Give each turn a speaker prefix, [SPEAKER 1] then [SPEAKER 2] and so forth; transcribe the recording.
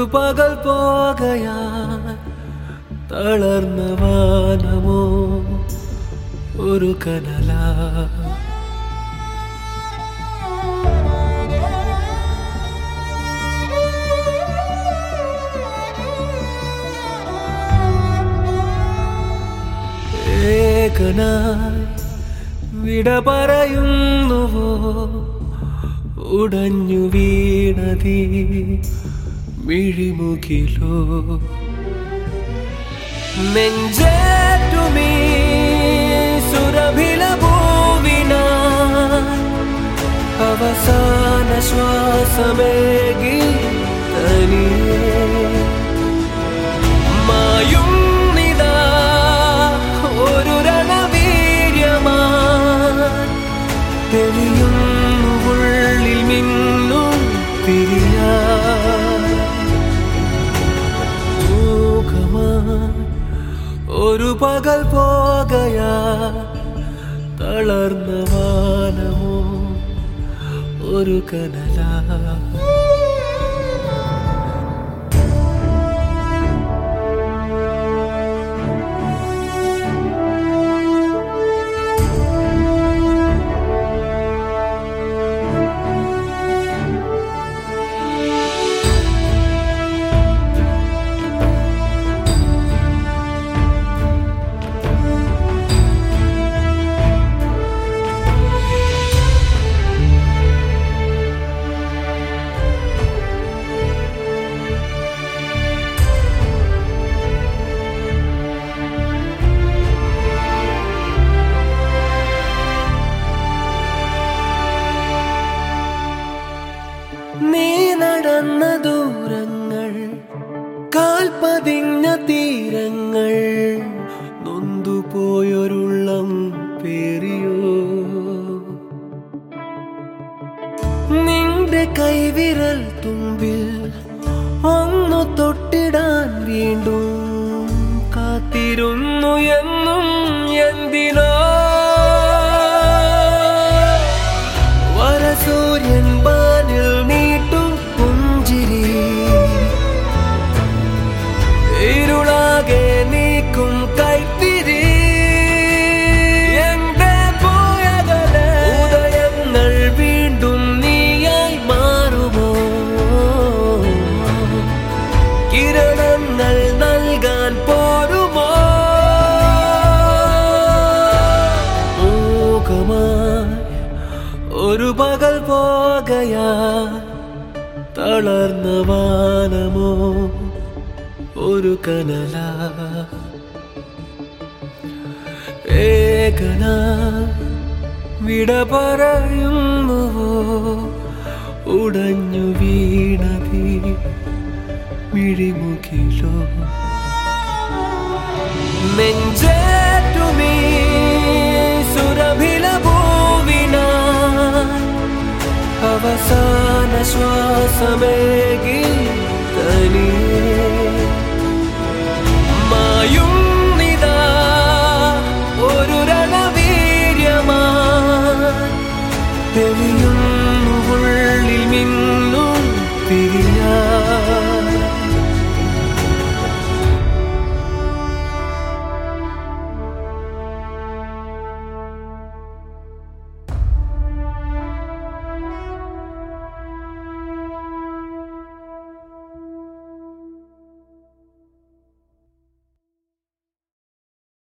[SPEAKER 1] പകൽ പോകയാൽ തളർന്ന വാനമോ ഒരു കനല ഏകനായി വിട പറയുന്നുവോ ഉടഞ്ഞു വീണതീ മിഴിമുകിലോ നെഞ്ചേറ്റുമീ സുരഭില ഭൂവിനായി അവസാന ശ്വാസമേകി തനിയേ മായും നിതാ ഒരു രണവീര്യമായി തെളിയുന്നു ഉള്ളിൽ മിന്നും തിരിയാ ഒരു പകൽ പോകയാ തളർന്ന വാനമോ ഒരു കനല നീ നടന്ന ദൂരങ്ങൾ കാൽപതിഞ്ഞ തീരങ്ങൾ നൊന്തുപോയൊരുള്ളം പേറിയോ നിന്റെ കൈവിരൽ തുമ്പിൽ ഒന്നു തൊട്ടിടാൻ വീണ്ടും കാത്തിരുന്നു എന്നും എന്തിനോ വരസൂര്യൻ ബാനിൽ നീട്ടും പുഞ്ചിരി ഇരുളാകെ നീക്കും കൈത്തിരി എന്റെ പോയകലെ ഉദയങ്ങൾ വീണ്ടും നീയായി മാറുമോ കിരണങ്ങൾ നൽകാൻ പോരുമോ മൂകമായി ഒരു പകൽ പോകയാ തളർന്ന വാനമോ ഒരു കനല ഏകനാ വിട പറയുന്നുവോ ഉടഞ്ഞു വീണതീ മിഴിമുകിലോ നെഞ്ചേറ്റുമീ സുരഭില ഭൂവിനായി അവസാന ശ്വാസമേ